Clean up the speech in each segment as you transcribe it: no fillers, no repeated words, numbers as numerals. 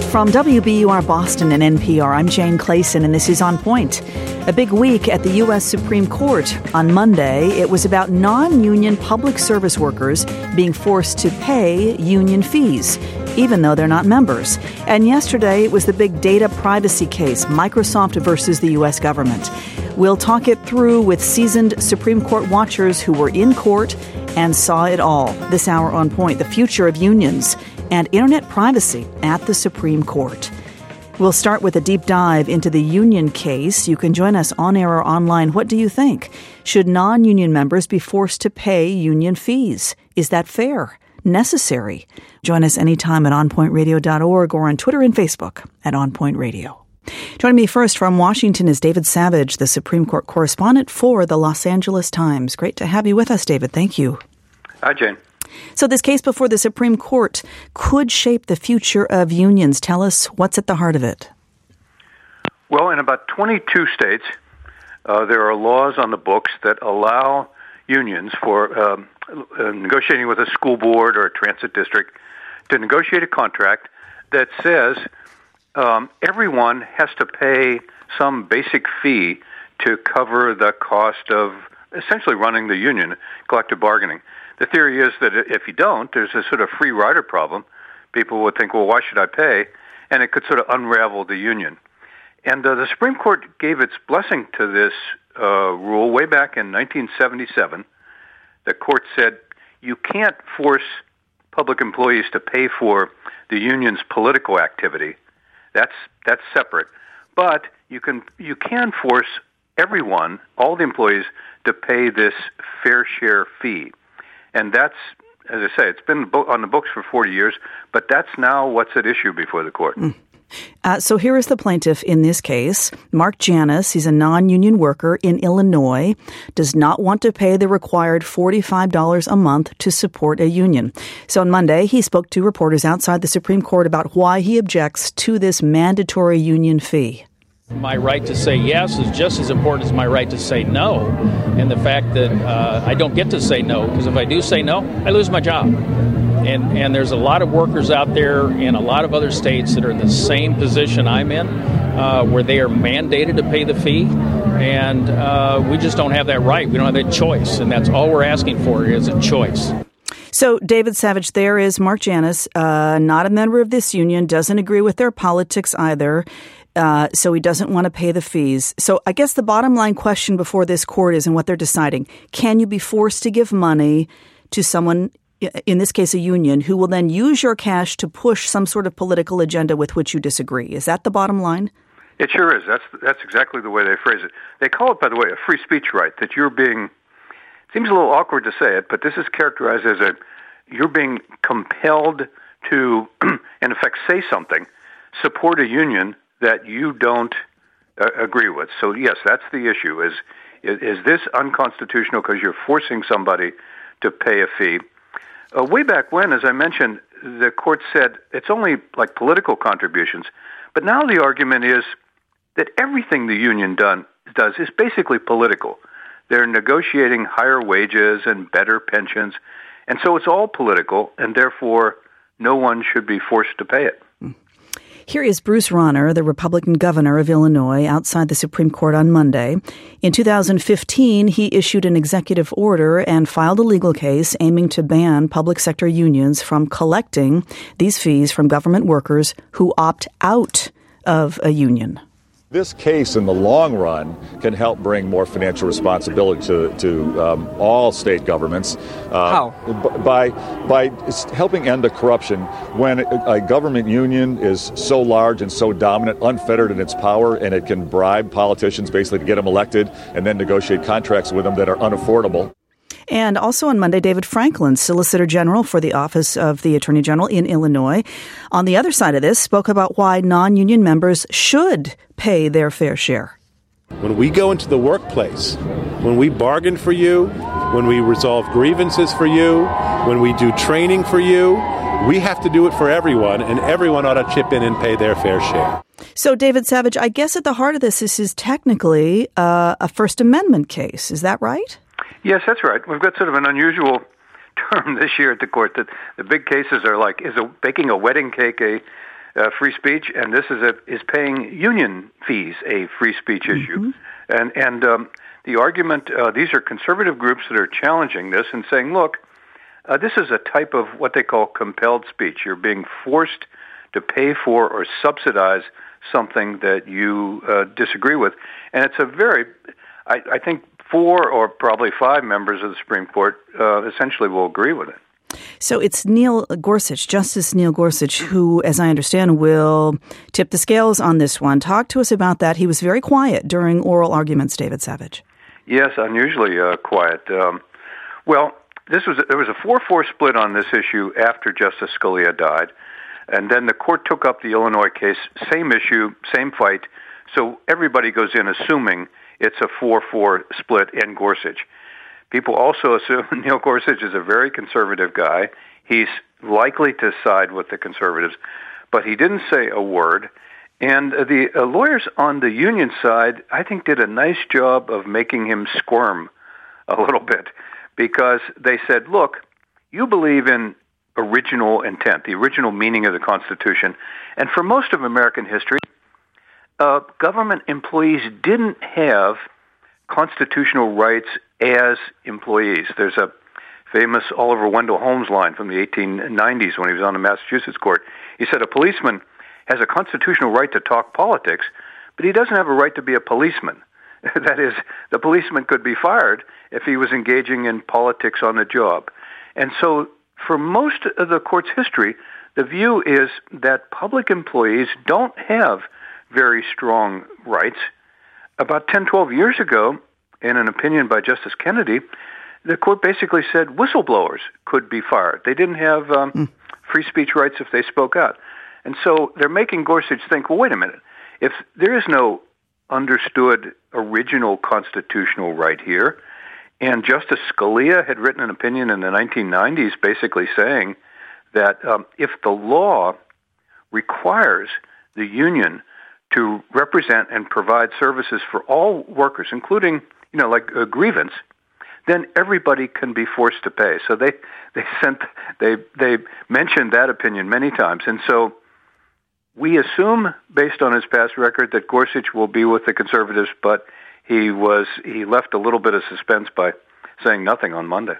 From WBUR Boston and NPR, I'm Jane Clayson, and this is On Point. A big week at the U.S. Supreme Court. On Monday, it was about non-union public service workers being forced to pay union fees, even though they're not members. And yesterday, it was the big data privacy case, Microsoft versus the U.S. government. We'll talk it through with seasoned Supreme Court watchers who were in court and saw it all. This hour on Point, the future of unions and internet privacy at the Supreme Court. We'll start with a deep dive into the union case. You can join us on air or online. What do you think? Should non-union members be forced to pay union fees? Is that fair? Necessary? Join us anytime at onpointradio.org or on Twitter and Facebook at OnPoint Radio. Joining me first from Washington is David Savage, the Supreme Court correspondent for the Los Angeles Times. Great to have you with us, David. Thank you. Hi, Jane. So this case before the Supreme Court could shape the future of unions. Tell us what's at the heart of it. Well, in about 22 states, there are laws on the books that allow unions for negotiating with a school board or a transit district to negotiate a contract that says everyone has to pay some basic fee to cover the cost of essentially running the union, collective bargaining. The theory is that if you don't, there's a sort of free rider problem. People would think, well, why should I pay? And it could sort of unravel the union. And the Supreme Court gave its blessing to this rule way back in 1977. The court said you can't force public employees to pay for the union's political activity. That's separate. But you can force everyone, all the employees, to pay this fair share fee. And that's, as I say, it's been on the books for 40 years, but that's now what's at issue before the court. So here is the plaintiff in this case, Mark Janis. He's a non-union worker in Illinois, does not want to pay the required $45 a month to support a union. So on Monday, he spoke to reporters outside the Supreme Court about why he objects to this mandatory union fee. My right to say yes is just as important as my right to say no. And the fact that I don't get to say no, because if I do say no, I lose my job. And there's a lot of workers out there in a lot of other states that are in the same position I'm in, where they are mandated to pay the fee. And we just don't have that right. We don't have that choice. And that's all we're asking for is a choice. So, David Savage, there is Mark Janis, not a member of this union, doesn't agree with their politics either. So he doesn't want to pay the fees. So I guess the bottom line question before this court is, and what they're deciding, can you be forced to give money to someone, in this case a union, who will then use your cash to push some sort of political agenda with which you disagree? Is that the bottom line? It sure is. That's exactly the way they phrase it. They call it, by the way, a free speech right, that you're being, it seems a little awkward to say it, but this is characterized as you're being compelled to, in effect, say something, support a union that you don't agree with. So yes, that's the issue. Is this unconstitutional because you're forcing somebody to pay a fee? Way back when, as I mentioned, the court said it's only like political contributions. But now the argument is that everything the union does is basically political. They're negotiating higher wages and better pensions. And so it's all political, and therefore no one should be forced to pay it. Here is Bruce Rauner, the Republican governor of Illinois, outside the Supreme Court on Monday. In 2015, he issued an executive order and filed a legal case aiming to ban public sector unions from collecting these fees from government workers who opt out of a union. This case, in the long run, can help bring more financial responsibility to all state governments. How? By helping end the corruption. When a government union is so large and so dominant, unfettered in its power, and it can bribe politicians basically to get them elected and then negotiate contracts with them that are unaffordable. And also on Monday, David Franklin, Solicitor General for the Office of the Attorney General in Illinois, on the other side of this, spoke about why non-union members should pay their fair share. When we go into the workplace, when we bargain for you, when we resolve grievances for you, when we do training for you, we have to do it for everyone, and everyone ought to chip in and pay their fair share. So, David Savage, I guess at the heart of this is tatechnically a First Amendment case. Is that right? Yes, that's right. We've got sort of an unusual term this year at the court that the big cases are like, is baking a wedding cake a free speech, and this is paying union fees a free speech issue. And the argument, these are conservative groups that are challenging this and saying, look, this is a type of what they call compelled speech. You're being forced to pay for or subsidize something that you disagree with. And it's a very, I think 4 or probably 5 members of the Supreme Court essentially will agree with it. So it's Neil Gorsuch, Justice Neil Gorsuch, who, as I understand, will tip the scales on this one. Talk to us about that. He was very quiet during oral arguments, David Savage. Yes, unusually quiet. Well, there was a 4-4 split on this issue after Justice Scalia died, and then the court took up the Illinois case, same issue, same fight, so everybody goes in assuming it's a 4-4 split in Gorsuch. People also assume Neil Gorsuch is a very conservative guy. He's likely to side with the conservatives, but he didn't say a word. And the lawyers on the union side, I think, did a nice job of making him squirm a little bit, because they said, look, you believe in original intent, the original meaning of the Constitution. And for most of American history, government employees didn't have constitutional rights as employees. There's a famous Oliver Wendell Holmes line from the 1890s when he was on the Massachusetts court. He said a policeman has a constitutional right to talk politics, but he doesn't have a right to be a policeman. That is, the policeman could be fired if he was engaging in politics on the job. And so for most of the court's history, the view is that public employees don't have very strong rights. About 10, 12 years ago, in an opinion by Justice Kennedy, the court basically said whistleblowers could be fired. They didn't have free speech rights if they spoke out. And so they're making Gorsuch think, well, wait a minute. If there is no understood original constitutional right here, and Justice Scalia had written an opinion in the 1990s basically saying that if the law requires the union to represent and provide services for all workers, including, like a grievance, then everybody can be forced to pay. So they mentioned that opinion many times. And so we assume, based on his past record, that Gorsuch will be with the conservatives, but he left a little bit of suspense by saying nothing on Monday.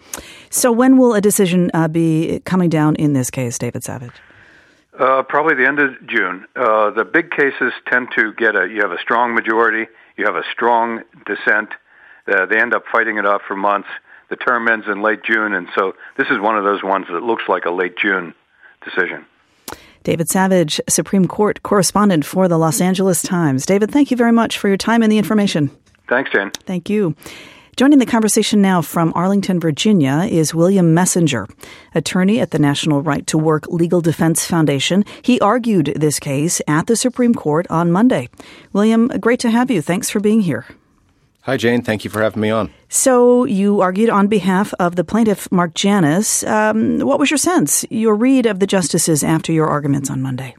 So when will a decision be coming down in this case, David Savage? Probably the end of June. The big cases tend to you have a strong majority, you have a strong dissent. They end up fighting it off for months. The term ends in late June, and so this is one of those ones that looks like a late June decision. David Savage, Supreme Court correspondent for the Los Angeles Times. David, thank you very much for your time and the information. Thanks, Jane. Thank you. Joining the conversation now from Arlington, Virginia, is William Messenger, attorney at the National Right to Work Legal Defense Foundation. He argued this case at the Supreme Court on Monday. William, great to have you. Thanks for being here. Hi, Jane. Thank you for having me on. So you argued on behalf of the plaintiff, Mark Janus. What was your sense, your read of the justices after your arguments on Monday?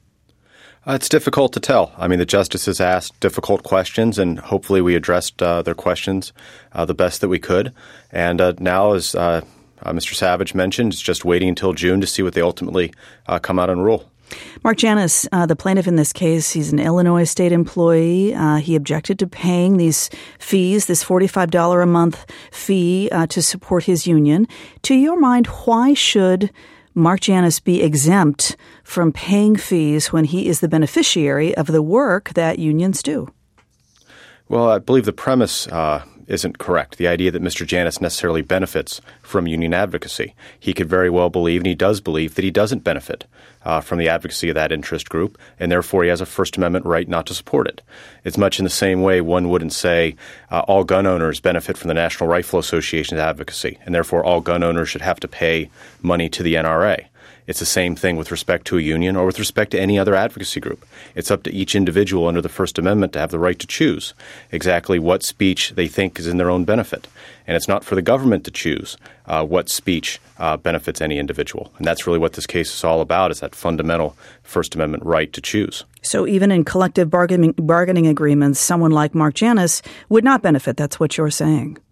It's difficult to tell. I mean, the justices asked difficult questions, and hopefully we addressed their questions the best that we could. And now, as Mr. Savage mentioned, it's just waiting until June to see what they ultimately come out and rule. Mark Janus, the plaintiff in this case, he's an Illinois state employee. He objected to paying these fees, this $45 a month fee to support his union. To your mind, why should Mark Janus be exempt from paying fees when he is the beneficiary of the work that unions do? Well, I believe the premise isn't correct. The idea that Mr. Janus necessarily benefits from union advocacy. He could very well believe, and he does believe, that he doesn't benefit from the advocacy of that interest group, and therefore he has a First Amendment right not to support it. It's much in the same way one wouldn't say all gun owners benefit from the National Rifle Association's advocacy, and therefore all gun owners should have to pay money to the NRA. It's the same thing with respect to a union or with respect to any other advocacy group. It's up to each individual under the First Amendment to have the right to choose exactly what speech they think is in their own benefit. And it's not for the government to choose what speech benefits any individual. And that's really what this case is all about, is that fundamental First Amendment right to choose. So even in collective bargaining agreements, someone like Mark Janus would not benefit. That's what you're saying.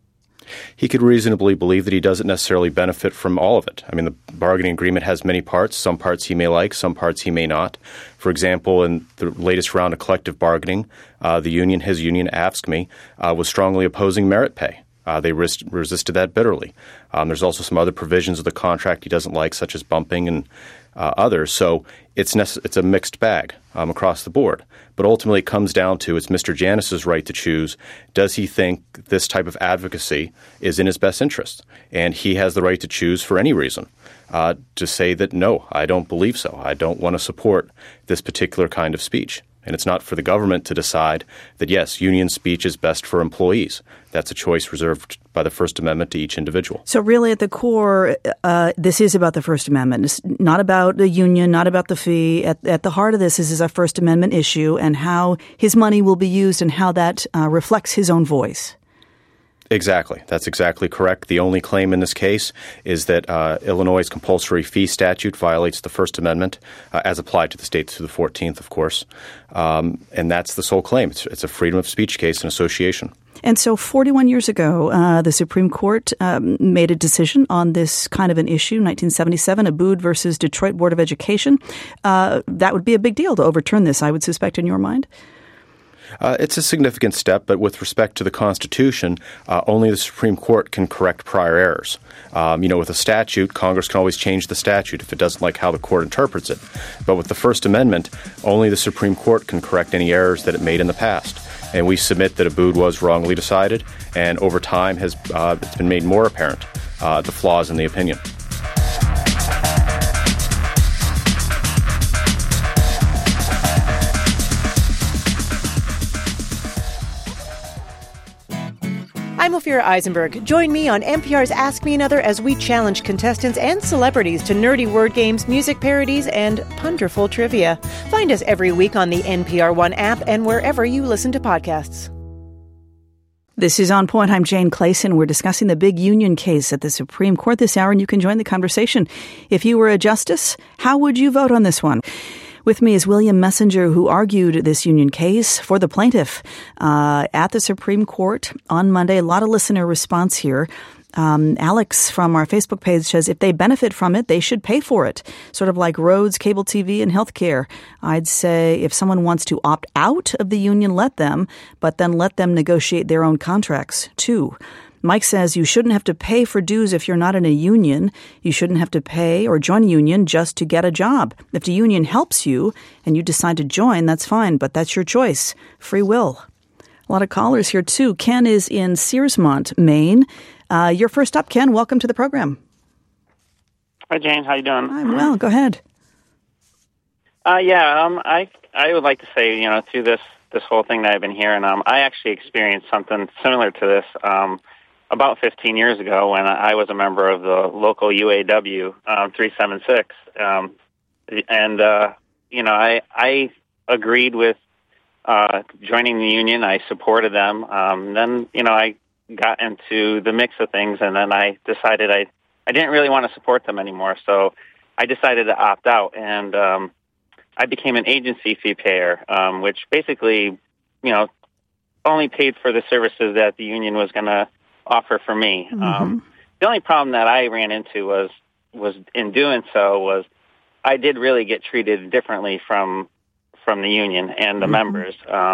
He could reasonably believe that he doesn't necessarily benefit from all of it. I mean, the bargaining agreement has many parts. Some parts he may like, some parts he may not. For example, in the latest round of collective bargaining, his union, AFSCME, was strongly opposing merit pay. They resisted that bitterly. There's also some other provisions of the contract he doesn't like, such as bumping and others. So it's a mixed bag across the board. But ultimately, it comes down to it's Mr. Janus's right to choose. Does he think this type of advocacy is in his best interest? And he has the right to choose for any reason to say that, no, I don't believe so. I don't want to support this particular kind of speech. And it's not for the government to decide that, yes, union speech is best for employees. That's a choice reserved by the First Amendment to each individual. So really at the core, this is about the First Amendment. It's not about the union, not about the fee. At the heart of this is a First Amendment issue and how his money will be used and how that reflects his own voice. Exactly. That's exactly correct. The only claim in this case is that Illinois' compulsory fee statute violates the First Amendment, as applied to the states through the 14th, of course. And that's the sole claim. It's a freedom of speech case and association. And so 41 years ago, the Supreme Court made a decision on this kind of an issue, 1977, Abood versus Detroit Board of Education. That would be a big deal to overturn this, I would suspect, in your mind. It's a significant step, but with respect to the Constitution, only the Supreme Court can correct prior errors. With a statute, Congress can always change the statute if it doesn't like how the court interprets it. But with the First Amendment, only the Supreme Court can correct any errors that it made in the past. And we submit that Abood was wrongly decided, and over time it's been made more apparent the flaws in the opinion. I'm Ophira Eisenberg. Join me on NPR's Ask Me Another as we challenge contestants and celebrities to nerdy word games, music parodies, and punderful trivia. Find us every week on the NPR One app and wherever you listen to podcasts. This is On Point. I'm Jane Clayson. We're discussing the big union case at the Supreme Court this hour, and you can join the conversation. If you were a justice, how would you vote on this one? With me is William Messenger, who argued this union case for the plaintiff at the Supreme Court on Monday. A lot of listener response here. Alex from our Facebook page says if they benefit from it, they should pay for it, sort of like roads, cable TV, and healthcare. I'd say if someone wants to opt out of the union, let them, but then let them negotiate their own contracts, too. Mike says you shouldn't have to pay for dues if you're not in a union. You shouldn't have to pay or join a union just to get a job. If the union helps you and you decide to join, that's fine, but that's your choice. Free will. A lot of callers here, too. Ken is in Searsmont, Maine. You're first up, Ken. Welcome to the program. Hi, Jane. How you doing? I'm well. Go ahead. I would like to say, through this whole thing that I've been hearing, I actually experienced something similar to this about 15 years ago when I was a member of the local UAW 376. I agreed with joining the union. I supported them. Then, I got into the mix of things, and then I decided I didn't really want to support them anymore. So I decided to opt out, and I became an agency fee payer, which basically, only paid for the services that the union was going to offer for me. Mm-hmm. The only problem that I ran into was in doing so was I did really get treated differently from the union and the mm-hmm. members.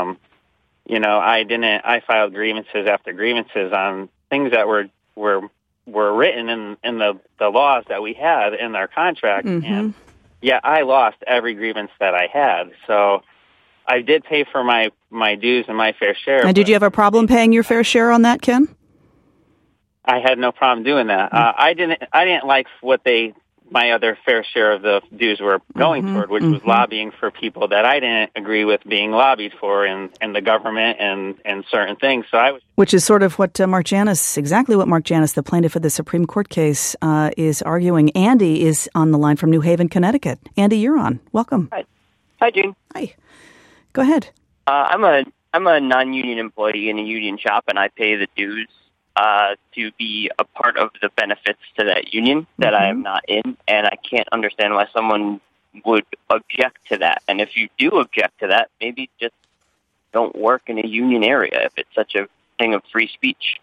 I filed grievances after grievances on things that were written in the laws that we had in our contract, mm-hmm. and I lost every grievance that I had. So I did pay for my dues and my fair share. And did you have a problem paying your fair share on that, Ken? I had no problem doing that. I didn't like what my other fair share of the dues were going mm-hmm, toward, which mm-hmm. was lobbying for people that I didn't agree with being lobbied for in the government and certain things. So which is sort of what exactly what Mark Janus, the plaintiff of the Supreme Court case, is arguing. Andy is on the line from New Haven, Connecticut. Andy, you're on. Welcome. Hi, Jane. Hi. Go ahead. I'm a non-union employee in a union shop, and I pay the dues to be a part of the benefits to that union that mm-hmm. I am not in, and I can't understand why someone would object to that. And if you do object to that, maybe just don't work in a union area if it's such a thing of free speech.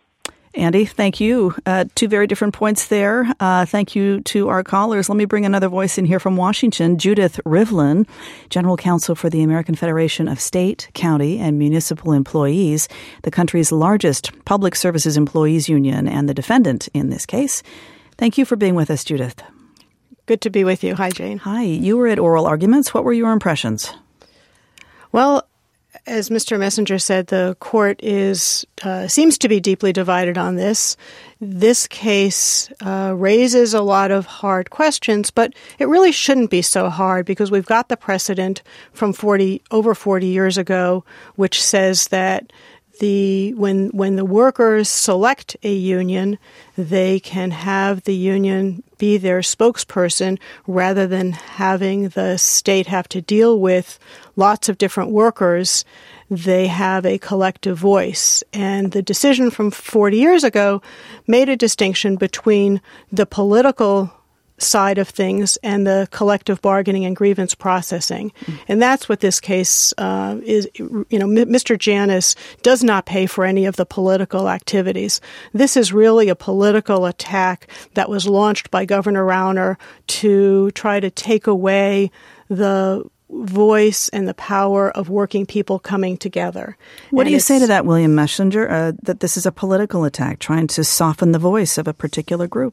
Andy, thank you. Two very different points there. Thank you to our callers. Let me bring another voice in here from Washington. Judith Rivlin, General Counsel for the American Federation of State, County, and Municipal Employees, the country's largest public services employees union and the defendant in this case. Thank you for being with us, Judith. Good to be with you. Hi, Jane. Hi. You were at oral arguments. What were your impressions? Well, as Mr. Messenger said, the court seems to be deeply divided on this. This case raises a lot of hard questions, but it really shouldn't be so hard because we've got the precedent from over 40 years ago, which says that when the workers select a union, they can have the union be their spokesperson rather than having the state have to deal with lots of different workers. They have a collective voice. And the decision from 40 years ago made a distinction between the political side of things and the collective bargaining and grievance processing. And that's what this case is. Mr. Janus does not pay for any of the political activities. This is really a political attack that was launched by Governor Rauner to try to take away the voice and the power of working people coming together. What do you say to that, William Messenger, that this is a political attack trying to soften the voice of a particular group?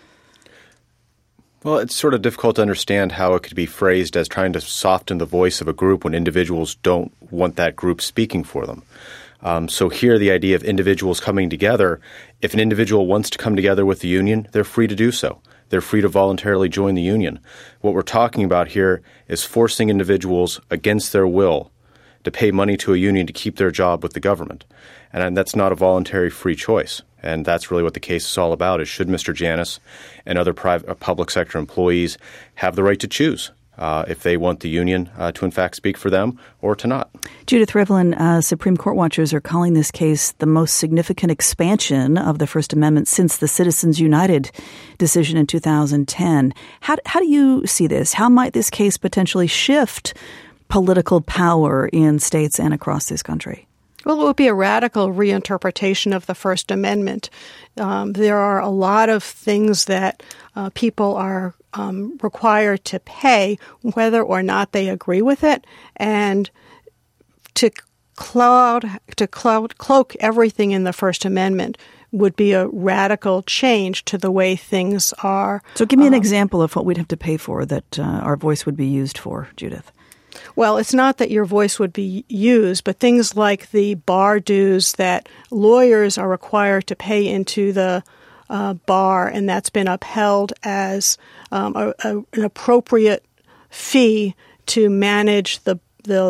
Well, it's sort of difficult to understand how it could be phrased as trying to soften the voice of a group when individuals don't want that group speaking for them. So here, the idea of individuals coming together, if an individual wants to come together with the union, they're free to do so. They're free to voluntarily join the union. What we're talking about here is forcing individuals against their will to pay money to a union to keep their job with the government. And that's not a voluntary free choice. And that's really what the case is all about, is should Mr. Janus and other public sector employees have the right to choose if they want the union to, in fact, speak for them or to not. Judith Rivlin, Supreme Court watchers are calling this case the most significant expansion of the First Amendment since the Citizens United decision in 2010. How do you see this? How might this case potentially shift political power in states and across this country? Well, it would be a radical reinterpretation of the First Amendment. There are a lot of things that people are required to pay, whether or not they agree with it, and to cloak everything in the First Amendment would be a radical change to the way things are. So give me an example of what we'd have to pay for that our voice would be used for, Judith. Well, it's not that your voice would be used, but things like the bar dues that lawyers are required to pay into the bar, and that's been upheld as an appropriate fee to manage the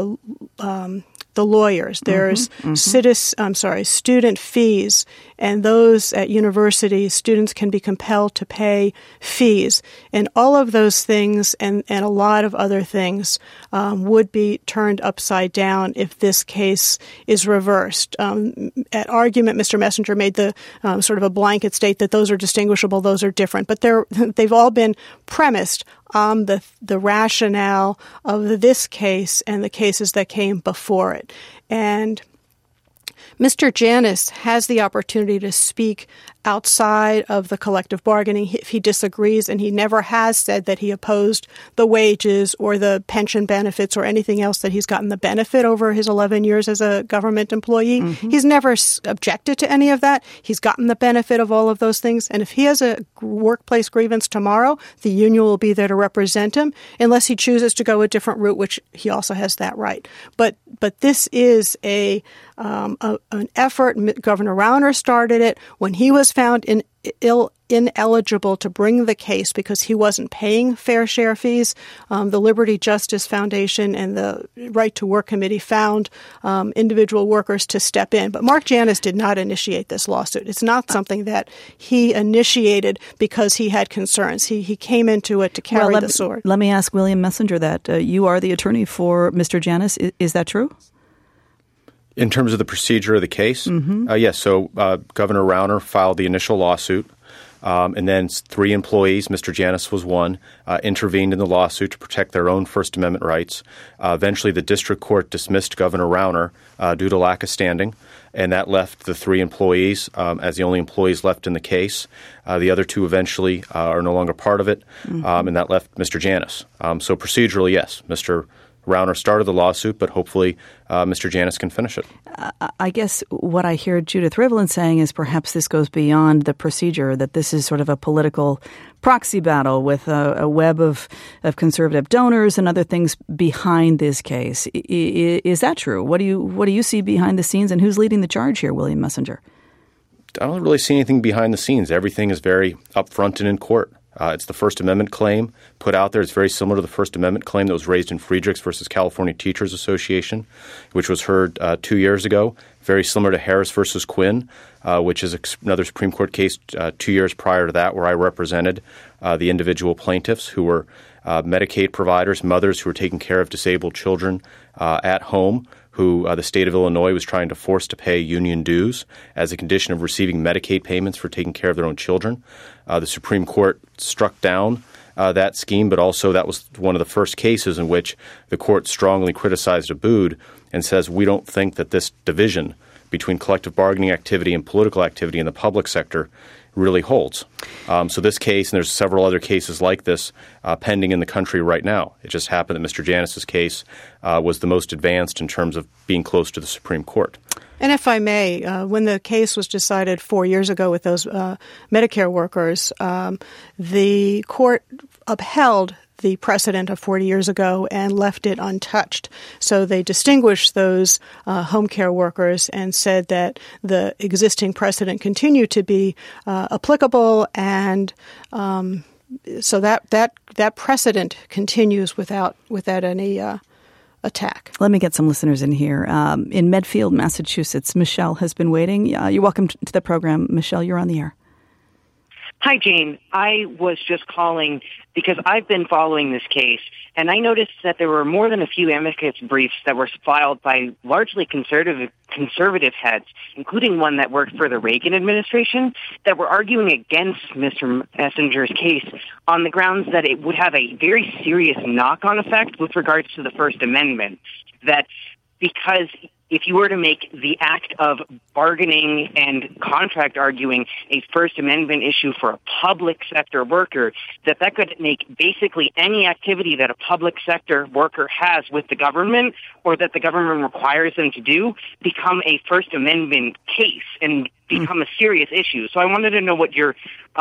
lawyers. There's student fees, and those at universities, students can be compelled to pay fees. And all of those things and a lot of other things would be turned upside down if this case is reversed. At argument, Mr. Messenger made the sort of a blanket state that those are distinguishable, those are different, but they've all been premised on the rationale of this case and the cases that came before it. And Mr. Janus has the opportunity to speak outside of the collective bargaining if he disagrees, and he never has said that he opposed the wages or the pension benefits or anything else that he's gotten the benefit over his 11 years as a government employee. Mm-hmm. He's never objected to any of that. He's gotten the benefit of all of those things. And if he has a workplace grievance tomorrow, the union will be there to represent him unless he chooses to go a different route, which he also has that right. But this is an effort. Governor Rauner started it when he was found ineligible to bring the case because he wasn't paying fair share fees. The Liberty Justice Foundation and the Right to Work Committee found individual workers to step in. But Mark Janus did not initiate this lawsuit. It's not something that he initiated because he had concerns. He came into it to carry the sword. Let me ask William Messenger that. You are the attorney for Mr. Janus. Is that true? In terms of the procedure of the case, mm-hmm. Yes. So Governor Rauner filed the initial lawsuit. And then 3 employees, Mr. Janus was one, intervened in the lawsuit to protect their own First Amendment rights. Eventually, the district court dismissed Governor Rauner due to lack of standing, and that left the 3 employees as the only employees left in the case. The other 2 eventually are no longer part of it, and that left Mr. Janus. So procedurally, yes, Mr. Rauner started the lawsuit, but hopefully Mr. Janus can finish it. I guess what I hear Judith Rivlin saying is perhaps this goes beyond the procedure, that this is sort of a political proxy battle with a web of conservative donors and other things behind this case. Is that true? What do you see behind the scenes, and who's leading the charge here, William Messenger? I don't really see anything behind the scenes. Everything is very upfront and in court. It's the First Amendment claim put out there. It's very similar to the First Amendment claim that was raised in Friedrichs versus California Teachers Association, which was heard 2 years ago. Very similar to Harris versus Quinn, which is another Supreme Court case 2 years prior to that, where I represented the individual plaintiffs who were Medicaid providers, mothers who were taking care of disabled children at home, who the state of Illinois was trying to force to pay union dues as a condition of receiving Medicaid payments for taking care of their own children. The Supreme Court struck down that scheme, but also that was one of the first cases in which the court strongly criticized Abood and says we don't think that this division between collective bargaining activity and political activity in the public sector really holds. So this case, and there's several other cases like this pending in the country right now. It just happened that Mr. Janus's case was the most advanced in terms of being close to the Supreme Court. And if I may, when the case was decided 4 years ago with those Medicare workers, the court upheld the precedent of 40 years ago and left it untouched. So they distinguished those home care workers and said that the existing precedent continued to be applicable, and so that precedent continues without any attack. Let me get some listeners in here. In Medfield, Massachusetts, Michelle has been waiting. You're welcome to the program. Michelle, you're on the air. Hi, Jane. I was just calling because I've been following this case, and I noticed that there were more than a few amicus briefs that were filed by largely conservative heads, including one that worked for the Reagan administration, that were arguing against Mr. Messenger's case on the grounds that it would have a very serious knock-on effect with regards to the First Amendment, that because if you were to make the act of bargaining and contract arguing a First Amendment issue for a public sector worker, that could make basically any activity that a public sector worker has with the government or that the government requires them to do become a First Amendment case and become a serious issue. So I wanted to know what your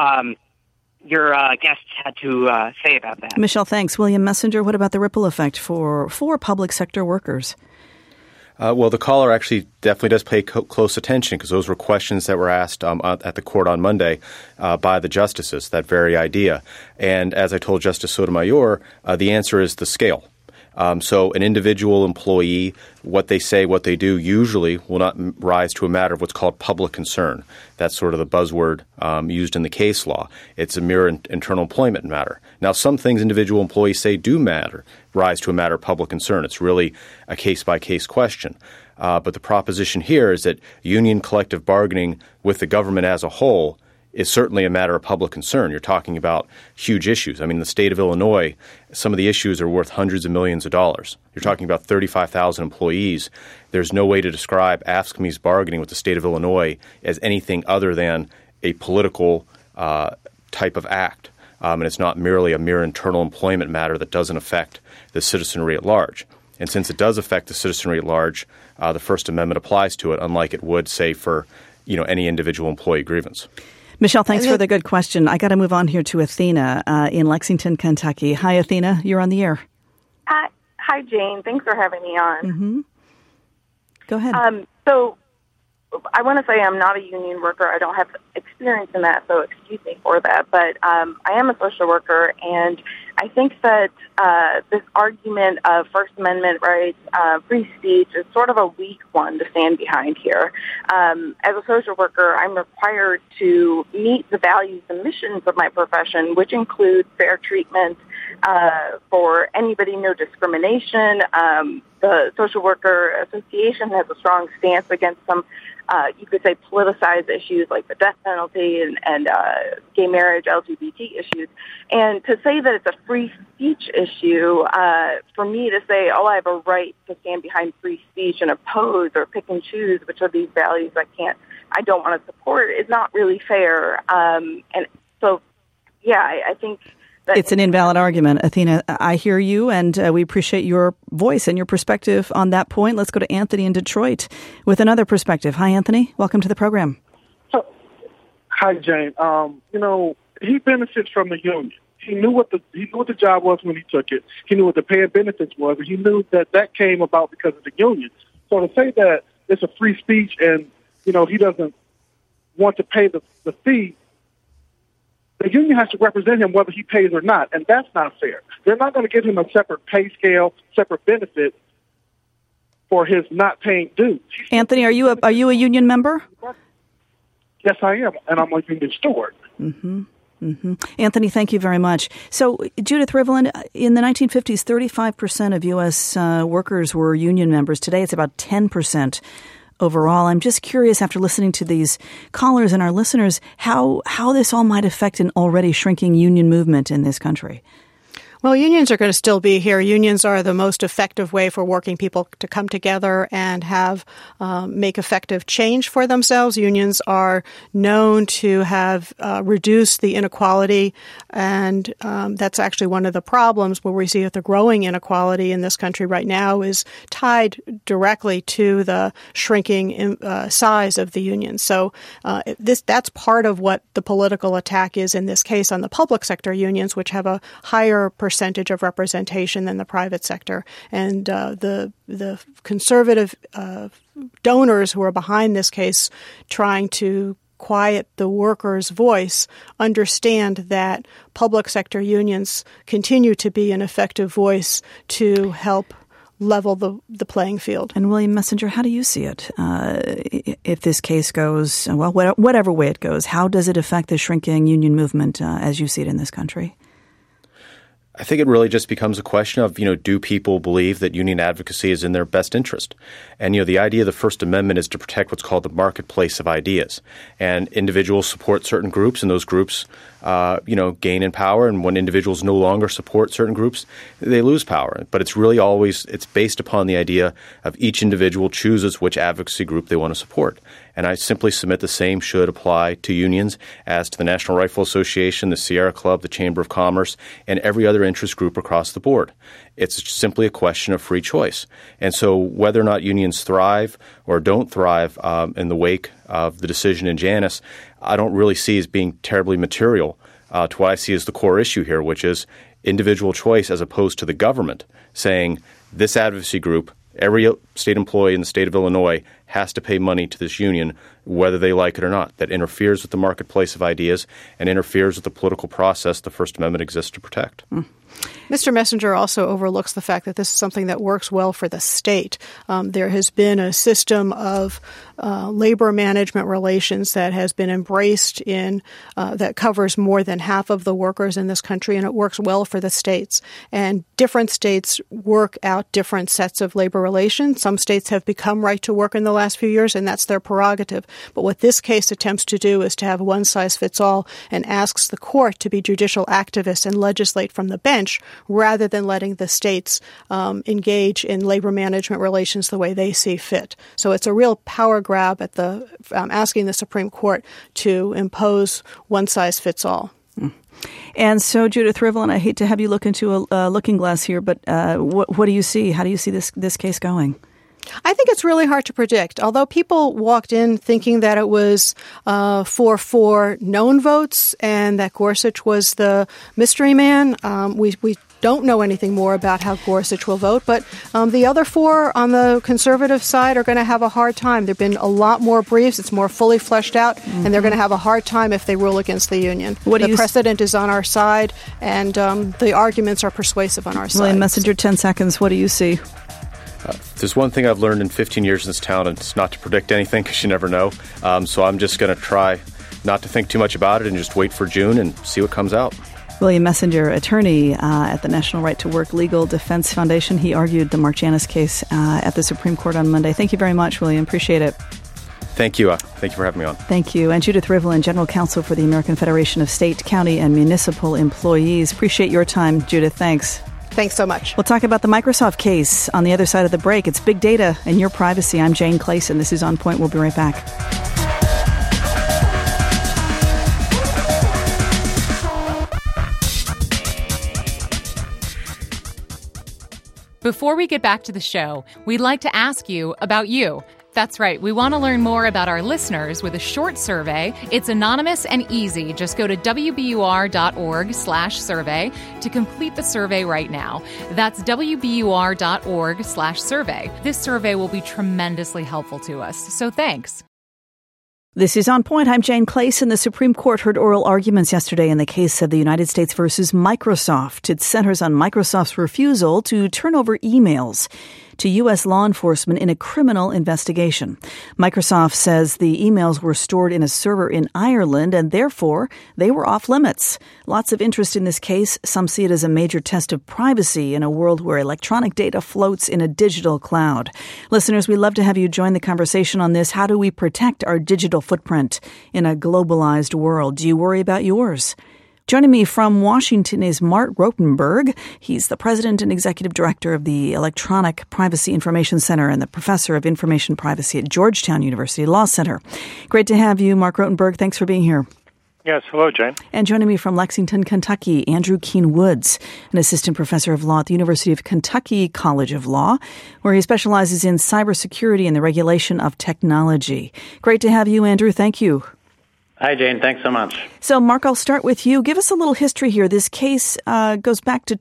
guests had to say about that. Michelle, thanks. William Messenger, what about the ripple effect for public sector workers? Well, the caller actually definitely does pay close attention because those were questions that were asked at the court on Monday by the justices, that very idea. And as I told Justice Sotomayor, the answer is the scale. So an individual employee, what they say, what they do, usually will not rise to a matter of what's called public concern. That's sort of the buzzword used in the case law. It's a mere internal employment matter. Now, some things individual employees say do rise to a matter of public concern. It's really a case-by-case question. But the proposition here is that union collective bargaining with the government as a whole is certainly a matter of public concern. You're talking about huge issues. I mean, the state of Illinois, some of the issues are worth hundreds of millions of dollars. You're talking about 35,000 employees. There's no way to describe AFSCME's bargaining with the state of Illinois as anything other than a political type of act. And it's not merely a mere internal employment matter that doesn't affect the citizenry at large. And since it does affect the citizenry at large, the First Amendment applies to it, unlike it would, say, for any individual employee grievance. Michelle, thanks for the good question. I got to move on here to Athena in Lexington, Kentucky. Hi, Athena. You're on the air. Hi, Jane. Thanks for having me on. Mm-hmm. Go ahead. So I want to say I'm not a union worker. I don't have experience in that, so excuse me for that. But I am a social worker, and I think that this argument of First Amendment rights, free speech, is sort of a weak one to stand behind here. As a social worker, I'm required to meet the values and missions of my profession, which include fair treatment, for anybody, no discrimination. The Social Worker Association has a strong stance against some, you could say, politicized issues like the death penalty and gay marriage, LGBT issues. And to say that it's a free speech issue, for me to say, I have a right to stand behind free speech and oppose or pick and choose which of these values I don't want to support, is not really fair. And so, I think it's an invalid argument. Athena, I hear you, and we appreciate your voice and your perspective on that point. Let's go to Anthony in Detroit with another perspective. Hi, Anthony. Welcome to the program. Hi, Jane. He benefits from the union. He knew what the job was when he took it. He knew what the pay and benefits was, and he knew that came about because of the union. So to say that it's a free speech and, he doesn't want to pay the fee, the union has to represent him whether he pays or not, and that's not fair. They're not going to give him a separate pay scale, separate benefit for his not paying dues. Anthony, are you a union member? Yes, I am, and I'm a union steward. Mm-hmm. Mm-hmm. Anthony, thank you very much. So, Judith Rivlin, in the 1950s, 35% of U.S. workers were union members. Today, it's about 10%. Overall, I'm just curious, after listening to these callers and our listeners, how this all might affect an already shrinking union movement in this country. Well, unions are going to still be here. Unions are the most effective way for working people to come together and make effective change for themselves. Unions are known to have reduced the inequality, and that's actually one of the problems where we see that the growing inequality in this country right now is tied directly to the shrinking size of the unions. So that's part of what the political attack is in this case on the public sector unions, which have a higher percentage of representation than the private sector. And the conservative donors who are behind this case trying to quiet the workers' voice understand that public sector unions continue to be an effective voice to help level the playing field. And William Messenger, how do you see it? If this case goes, whatever way it goes, how does it affect the shrinking union movement as you see it in this country? I think it really just becomes a question of, do people believe that union advocacy is in their best interest? And, the idea of the First Amendment is to protect what's called the marketplace of ideas. And individuals support certain groups, and those groups, gain in power. And when individuals no longer support certain groups, they lose power. But it's really it's based upon the idea of each individual chooses which advocacy group they want to support. And I simply submit the same should apply to unions as to the National Rifle Association, the Sierra Club, the Chamber of Commerce, and every other interest group across the board. It's simply a question of free choice. And so whether or not unions thrive or don't thrive in the wake of the decision in Janus, I don't really see as being terribly material to what I see as the core issue here, which is individual choice as opposed to the government saying this advocacy group, every state employee in the state of Illinois has to pay money to this union, whether they like it or not. That interferes with the marketplace of ideas and interferes with the political process the First Amendment exists to protect. Mr. Messenger also overlooks the fact that this is something that works well for the state. There has been a system of labor management relations that has been embraced that covers more than half of the workers in this country, and it works well for the states. And different states work out different sets of labor relations. Some states have become right to work in the last few years, and that's their prerogative. But what this case attempts to do is to have one size fits all and asks the court to be judicial activists and legislate from the bench rather than letting the states engage in labor management relations the way they see fit. So it's a real power grab at asking the Supreme Court to impose one size fits all. And so, Judith Rivlin, I hate to have you look into a looking glass here, but what do you see? How do you see this case going? I think it's really hard to predict. Although people walked in thinking that it was 4 known votes and that Gorsuch was the mystery man, we don't know anything more about how Gorsuch will vote, but the other 4 on the conservative side are going to have a hard time. There have been a lot more briefs. It's more fully fleshed out, and they're going to have a hard time if they rule against the union. The precedent is on our side, and the arguments are persuasive on our side. William Messenger, 10 seconds. What do you see? There's one thing I've learned in 15 years in this town, and it's not to predict anything because you never know. So I'm just going to try not to think too much about it and just wait for June and see what comes out. William Messenger, attorney at the National Right to Work Legal Defense Foundation. He argued the Mark Janus case at the Supreme Court on Monday. Thank you very much, William. Appreciate it. Thank you. Thank you for having me on. Thank you. And Judith Rivlin, General Counsel for the American Federation of State, County, and Municipal Employees. Appreciate your time, Judith. Thanks. Thanks so much. We'll talk about the Microsoft case on the other side of the break. It's big data and your privacy. I'm Jane Clayson. This is On Point. We'll be right back. Before we get back to the show, we'd like to ask you about you. That's right. We want to learn more about our listeners with a short survey. It's anonymous and easy. Just go to wbur.org/survey to complete the survey right now. That's wbur.org/survey. This survey will be tremendously helpful to us. So thanks. This is On Point. I'm Jane Clayson. The Supreme Court heard oral arguments yesterday in the case of the United States versus Microsoft. It centers on Microsoft's refusal to turn over emails to U.S. law enforcement in a criminal investigation. Microsoft says the emails were stored in a server in Ireland and therefore they were off limits. Lots of interest in this case. Some see it as a major test of privacy in a world where electronic data floats in a digital cloud. Listeners, we'd love to have you join the conversation on this. How do we protect our digital footprint in a globalized world? Do you worry about yours? Joining me from Washington is Mark Rotenberg. He's the president and executive director of the Electronic Privacy Information Center and the professor of information privacy at Georgetown University Law Center. Great to have you, Mark Rotenberg. Thanks for being here. Yes, hello, Jane. And joining me from Lexington, Kentucky, Andrew Keen Woods, an assistant professor of law at the University of Kentucky College of Law, where he specializes in cybersecurity and the regulation of technology. Great to have you, Andrew. Thank you. Hi, Jane. Thanks so much. So, Mark, I'll start with you. Give us a little history here. This case goes back to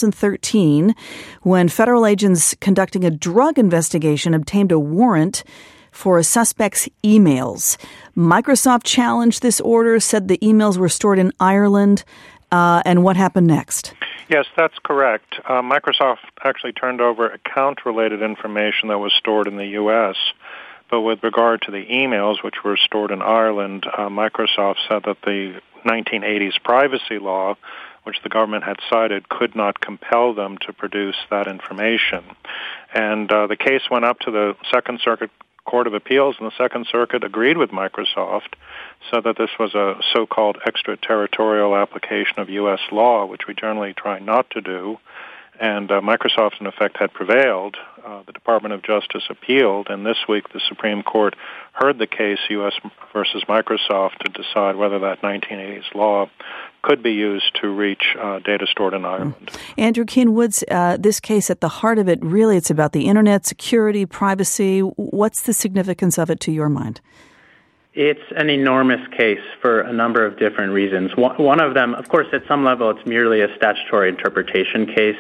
2013 when federal agents conducting a drug investigation obtained a warrant for a suspect's emails. Microsoft challenged this order, said the emails were stored in Ireland. And what happened next? Yes, that's correct. Microsoft actually turned over account-related information that was stored in the U.S., but with regard to the emails, which were stored in Ireland, Microsoft said that the 1980s privacy law, which the government had cited, could not compel them to produce that information. And the case went up to the Second Circuit Court of Appeals, and the Second Circuit agreed with Microsoft, so that this was a so-called extraterritorial application of U.S. law, which we generally try not to do. And Microsoft, in effect, had prevailed. The Department of Justice appealed, and this week the Supreme Court heard the case U.S. versus Microsoft to decide whether that 1980s law could be used to reach data stored in Ireland. Andrew Keen Woods, this case, at the heart of it, really it's about the Internet, security, privacy. What's the significance of it to your mind? It's an enormous case for a number of different reasons. One of them, of course, at some level, it's merely a statutory interpretation case,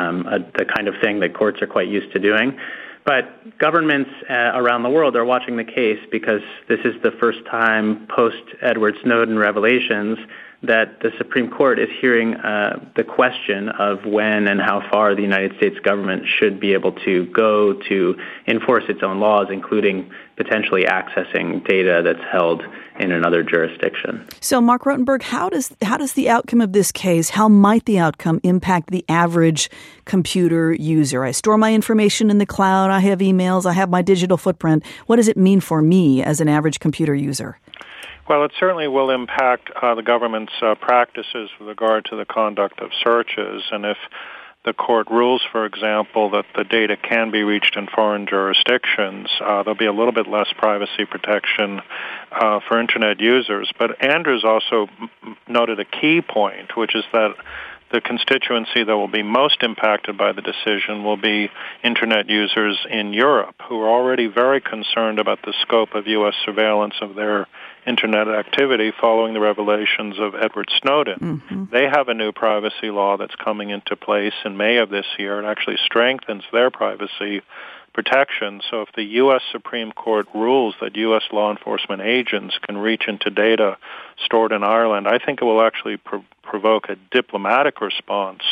the kind of thing that courts are quite used to doing. But governments around the world are watching the case because this is the first time post-Edward Snowden revelations that the Supreme Court is hearing the question of when and how far the United States government should be able to go to enforce its own laws, including potentially accessing data that's held in another jurisdiction. So, Mark Rotenberg, how does the outcome of this case, how might the outcome impact the average computer user? I store my information in the cloud, I have emails, I have my digital footprint. What does it mean for me as an average computer user? Well, it certainly will impact the government's practices with regard to the conduct of searches. And if the court rules, for example, that the data can be reached in foreign jurisdictions, there'll be a little bit less privacy protection for Internet users. But Andrews also noted a key point, which is that the constituency that will be most impacted by the decision will be Internet users in Europe, who are already very concerned about the scope of U.S. surveillance of their Internet activity following the revelations of Edward Snowden. Mm-hmm. They have a new privacy law that's coming into place in May of this year. It actually strengthens their privacy protection. So if the U.S. Supreme Court rules that U.S. law enforcement agents can reach into data stored in Ireland, I think it will actually provoke a diplomatic response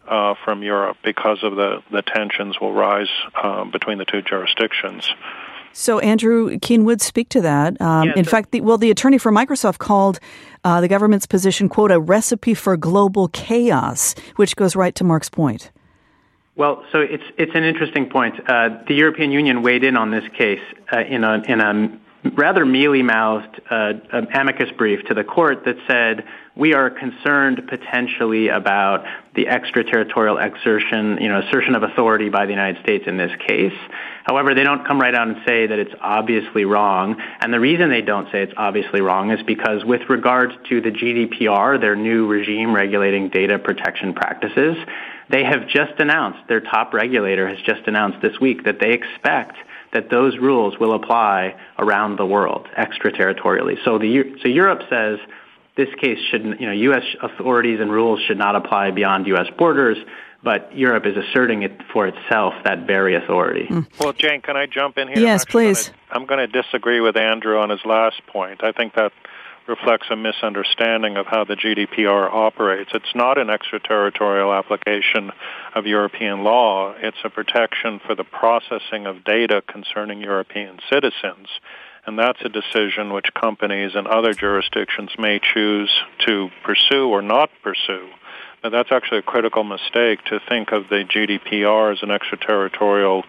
from Europe because of the tensions will rise between the two jurisdictions. So Andrew Keenwood, speak to that. In fact, the attorney for Microsoft called the government's position, quote, a recipe for global chaos, which goes right to Mark's point. Well, so it's an interesting point. The European Union weighed in on this case in a rather mealy-mouthed amicus brief to the court that said, we are concerned potentially about the extraterritorial assertion of authority by the United States in this case. However, they don't come right out and say that it's obviously wrong. And the reason they don't say it's obviously wrong is because with regards to the GDPR, their new regime regulating data protection practices, they have just announced, their top regulator has just announced this week that they expect that those rules will apply around the world extraterritorially. So Europe says this case shouldn't, U.S. authorities and rules should not apply beyond U.S. borders, but Europe is asserting it for itself, that very authority. Well, Jane, can I jump in here? Yes, please. I'm going to disagree with Andrew on his last point. I think that reflects a misunderstanding of how the GDPR operates. It's not an extraterritorial application of European law. It's a protection for the processing of data concerning European citizens. And that's a decision which companies in other jurisdictions may choose to pursue or not pursue. But that's actually a critical mistake to think of the GDPR as an extraterritorial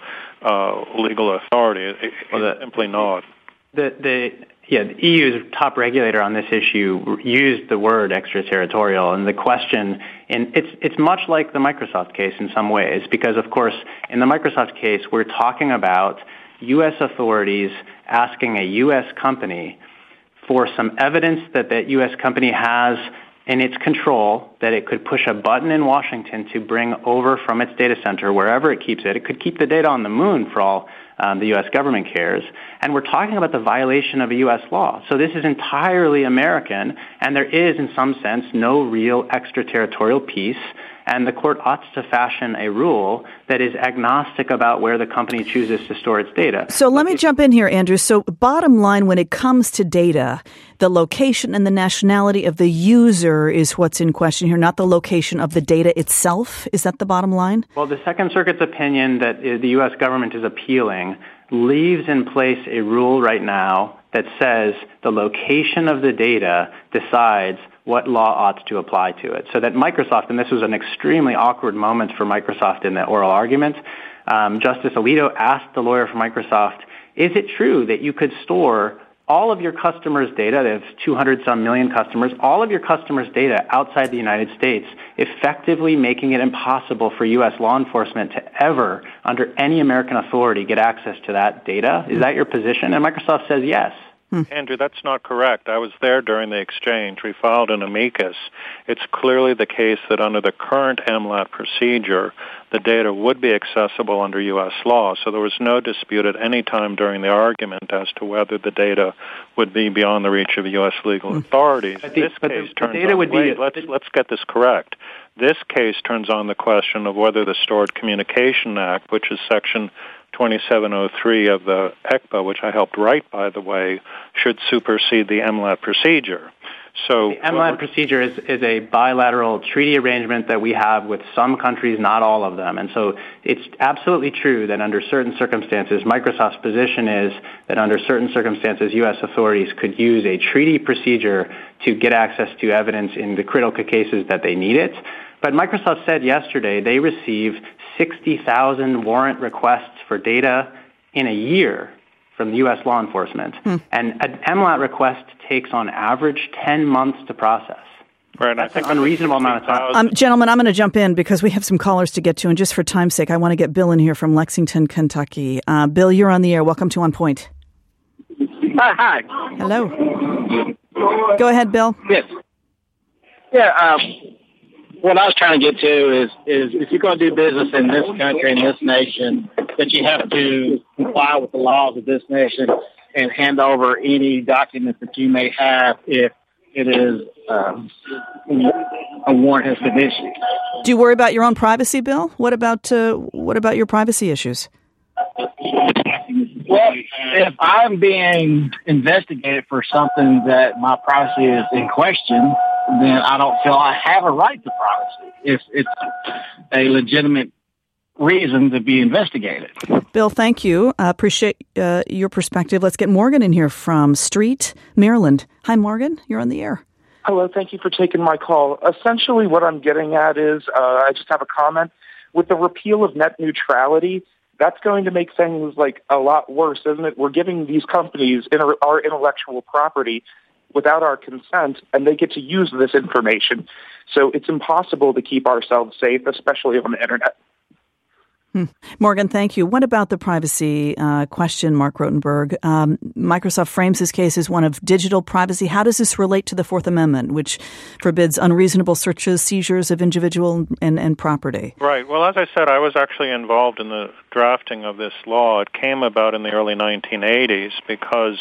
legal authority. It's simply not. The EU's top regulator on this issue used the word extraterritorial, and the question, it's much like the Microsoft case in some ways, because, of course, in the Microsoft case, we're talking about U.S. authorities asking a U.S. company for some evidence that that U.S. company has in its control, that it could push a button in Washington to bring over from its data center, wherever it keeps it. It could keep the data on the moon for all the U.S. government cares. And we're talking about the violation of a U.S. law. So this is entirely American, and there is, in some sense, no real extraterritorial piece. And the court ought to fashion a rule that is agnostic about where the company chooses to store its data. So let me jump in here, Andrew. So bottom line, when it comes to data, the location and the nationality of the user is what's in question here, not the location of the data itself. Is that the bottom line? Well, the Second Circuit's opinion that the U.S. government is appealing leaves in place a rule right now that says the location of the data decides what law ought to apply to it. So that Microsoft, and this was an extremely awkward moment for Microsoft in the oral argument, Justice Alito asked the lawyer for Microsoft, is it true that you could store all of your customers' data, they have 200-some million customers, all of your customers' data outside the United States, effectively making it impossible for U.S. law enforcement to ever, under any American authority, get access to that data? Is that your position? And Microsoft says yes. Andrew, that's not correct. I was there during the exchange. We filed an amicus. It's clearly the case that under the current MLAT procedure, the data would be accessible under U.S. law. So there was no dispute at any time during the argument as to whether the data would be beyond the reach of U.S. legal authorities. Let's get this correct. This case turns on the question of whether the Stored Communication Act, which is Section 2703 of the ECPA, which I helped write, by the way, should supersede the MLAT procedure. So the MLAT procedure is a bilateral treaty arrangement that we have with some countries, not all of them. And so it's absolutely true that under certain circumstances, Microsoft's position is that under certain circumstances, U.S. authorities could use a treaty procedure to get access to evidence in the critical cases that they need it. But Microsoft said yesterday they received 60,000 warrant requests for data in a year from U.S. law enforcement. And an MLAT request takes on average 10 months to process. Right, that's an unreasonable amount of time. Gentlemen, I'm going to jump in because we have some callers to get to. And just for time's sake, I want to get Bill in here from Lexington, Kentucky. Bill, you're on the air. Welcome to On Point. Hi. Hello. Go ahead, Bill. Yes. Yeah, what I was trying to get to is if you're going to do business in this country, in this nation, that you have to comply with the laws of this nation and hand over any documents that you may have if it is a warrant has been issued. Do you worry about your own privacy, Bill? What about your privacy issues? Well, if I'm being investigated for something that my privacy is in question, then I don't feel I have a right to privacy. If it's a legitimate reason to be investigated. Bill, thank you. Appreciate your perspective. Let's get Morgan in here from Street, Maryland. Hi, Morgan. You're on the air. Hello. Thank you for taking my call. Essentially, what I'm getting at is I just have a comment. With the repeal of net neutrality, that's going to make things like a lot worse, isn't it? We're giving these companies our intellectual property without our consent, and they get to use this information. So it's impossible to keep ourselves safe, especially on the Internet. Morgan, thank you. What about the privacy question, Mark Rotenberg? Microsoft frames this case as one of digital privacy. How does this relate to the Fourth Amendment, which forbids unreasonable searches, seizures of individual and property? Right. Well, as I said, I was actually involved in the drafting of this law. It came about in the early 1980s because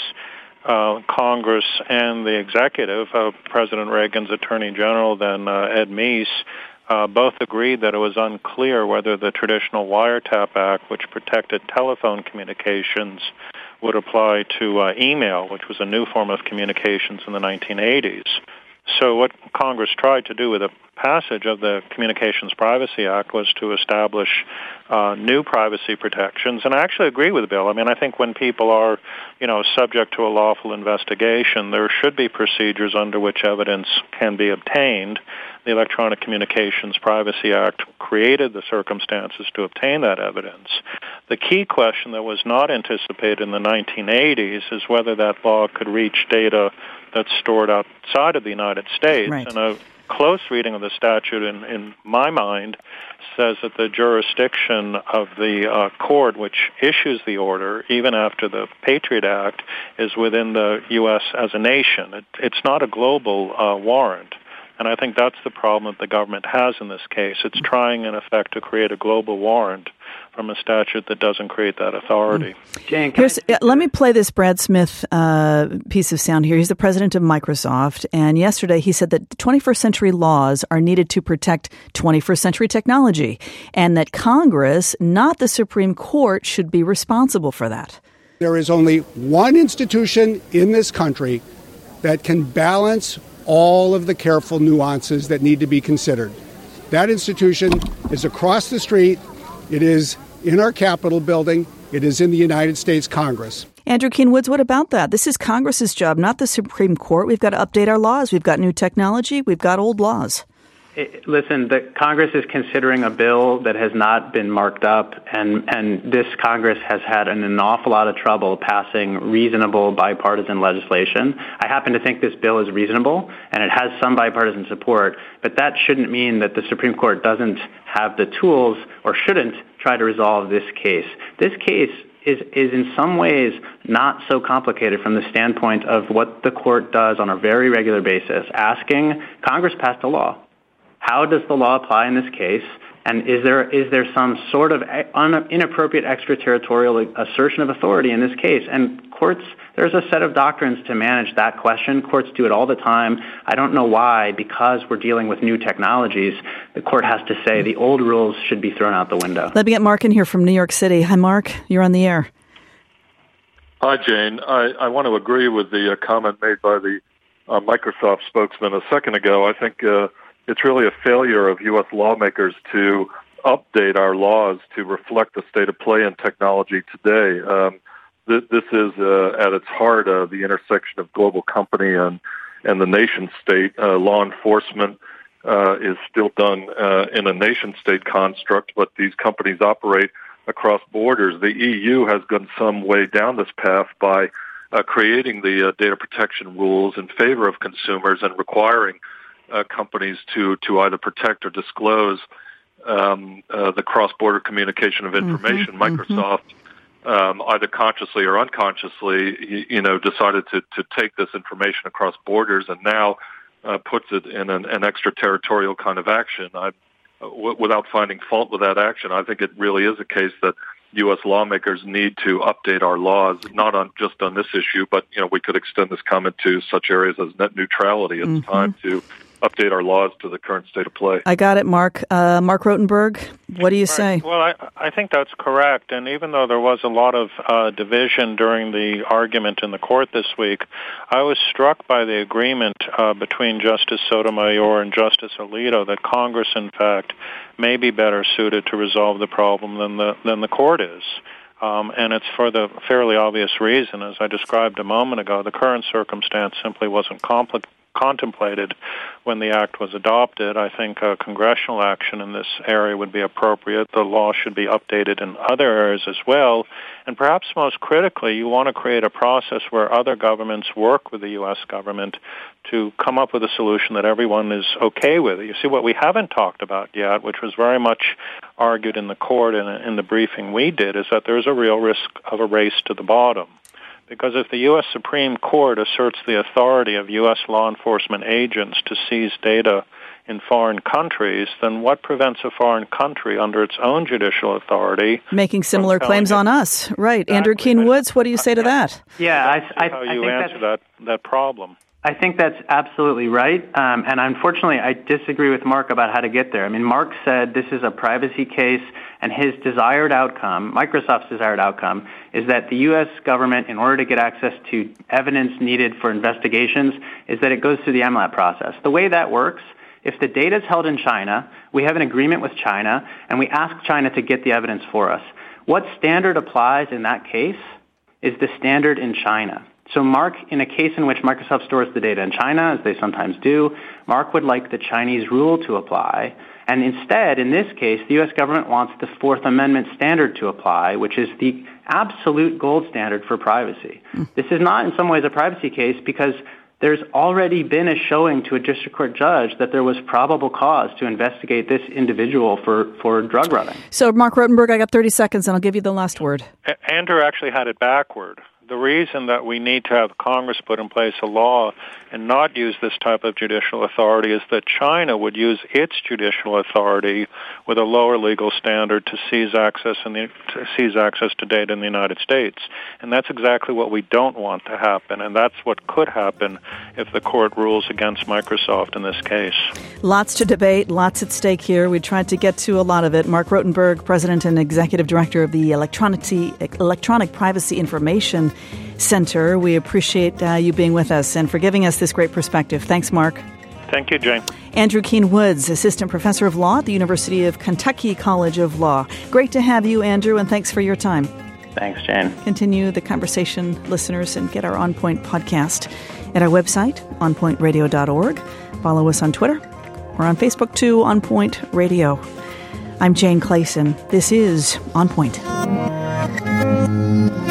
Congress and the executive, President Reagan's Attorney General, then Ed Meese, both agreed that it was unclear whether the traditional Wiretap Act, which protected telephone communications, would apply to email, which was a new form of communications in the 1980s. So what Congress tried to do with the passage of the Communications Privacy Act was to establish new privacy protections. And I actually agree with Bill. I mean, I think when people are, subject to a lawful investigation, there should be procedures under which evidence can be obtained. The Electronic Communications Privacy Act created the circumstances to obtain that evidence. The key question that was not anticipated in the 1980s is whether that law could reach data that's stored outside of the United States. Right. And a close reading of the statute, in my mind, says that the jurisdiction of the court which issues the order, even after the Patriot Act, is within the U.S. as a nation. It's not a global warrant. And I think that's the problem that the government has in this case. It's trying, in effect, to create a global warrant from a statute that doesn't create that authority. Jane, let me play this Brad Smith piece of sound here. He's the president of Microsoft, and yesterday he said that 21st century laws are needed to protect 21st century technology, and that Congress, not the Supreme Court, should be responsible for that. There is only one institution in this country that can balance all of the careful nuances that need to be considered. That institution is across the street. It is in our Capitol building. It is in the United States Congress. Andrew Keen Woods, what about that? This is Congress's job, not the Supreme Court. We've got to update our laws. We've got new technology. We've got old laws. Listen, the Congress is considering a bill that has not been marked up, and this Congress has had an awful lot of trouble passing reasonable bipartisan legislation. I happen to think this bill is reasonable, and it has some bipartisan support, but that shouldn't mean that the Supreme Court doesn't have the tools or shouldn't try to resolve this case. This case is in some ways not so complicated from the standpoint of what the court does on a very regular basis, asking Congress passed a law. How does the law apply in this case? And is there some sort of inappropriate extraterritorial assertion of authority in this case? And courts, there's a set of doctrines to manage that question. Courts do it all the time. I don't know why, because we're dealing with new technologies, the court has to say the old rules should be thrown out the window. Let me get Mark in here from New York City. Hi, Mark. You're on the air. Hi, Jane. I want to agree with the comment made by the Microsoft spokesman a second ago. I think it's really a failure of U.S. lawmakers to update our laws to reflect the state of play in technology today. This is at its heart the intersection of global company and the nation state. Law enforcement is still done in a nation state construct, but these companies operate across borders. The EU has gone some way down this path by creating the data protection rules in favor of consumers and requiring companies to either protect or disclose the cross-border communication of information. Microsoft, either consciously or unconsciously, decided to take this information across borders and now puts it in an extraterritorial kind of action. Without finding fault with that action, I think it really is a case that U.S. lawmakers need to update our laws, not just on this issue, but we could extend this comment to such areas as net neutrality. It's time to update our laws to the current state of play. I got it, Mark. Mark Rotenberg, what do you say? Well, I think that's correct. And even though there was a lot of division during the argument in the court this week, I was struck by the agreement between Justice Sotomayor and Justice Alito that Congress, in fact, may be better suited to resolve the problem than the court is. And it's for the fairly obvious reason, as I described a moment ago, the current circumstance simply wasn't contemplated when the act was adopted. I think congressional action in this area would be appropriate. The law should be updated in other areas as well. And perhaps most critically, you want to create a process where other governments work with the U.S. government to come up with a solution that everyone is okay with. You see, what we haven't talked about yet, which was very much argued in the court and in the briefing we did, is that there's a real risk of a race to the bottom. Because if the U.S. Supreme Court asserts the authority of U.S. law enforcement agents to seize data in foreign countries, then what prevents a foreign country under its own judicial authority making similar claims on us? Right. Exactly. Andrew Keen Woods, what do you say to that? Yeah, I think answer that problem. I think that's absolutely right. And unfortunately, I disagree with Mark about how to get there. I mean, Mark said this is a privacy case, and his desired outcome, Microsoft's desired outcome, is that the U.S. government, in order to get access to evidence needed for investigations, is that it goes through the MLAT process. The way that works, if the data is held in China, we have an agreement with China, and we ask China to get the evidence for us. What standard applies in that case is the standard in China. So Mark, in a case in which Microsoft stores the data in China, as they sometimes do, Mark would like the Chinese rule to apply. And instead, in this case, the U.S. government wants the Fourth Amendment standard to apply, which is the absolute gold standard for privacy. This is not in some ways a privacy case because there's already been a showing to a district court judge that there was probable cause to investigate this individual for drug running. So, Mark Rotenberg, I got 30 seconds, and I'll give you the last word. Andrew actually had it backward. The reason that we need to have Congress put in place a law and not use this type of judicial authority is that China would use its judicial authority with a lower legal standard to seize access to data in the United States. And that's exactly what we don't want to happen, and that's what could happen if the court rules against Microsoft in this case. Lots to debate, lots at stake here. We tried to get to a lot of it. Mark Rotenberg, President and Executive Director of the Electronic Privacy Information Center. We appreciate you being with us and for giving us this great perspective. Thanks, Mark. Thank you, Jane. Andrew Keen Woods, Assistant Professor of Law at the University of Kentucky College of Law. Great to have you, Andrew, and thanks for your time. Thanks, Jane. Continue the conversation, listeners, and get our On Point podcast at our website, onpointradio.org. Follow us on Twitter or on Facebook, too, On Point Radio. I'm Jane Clayson. This is On Point.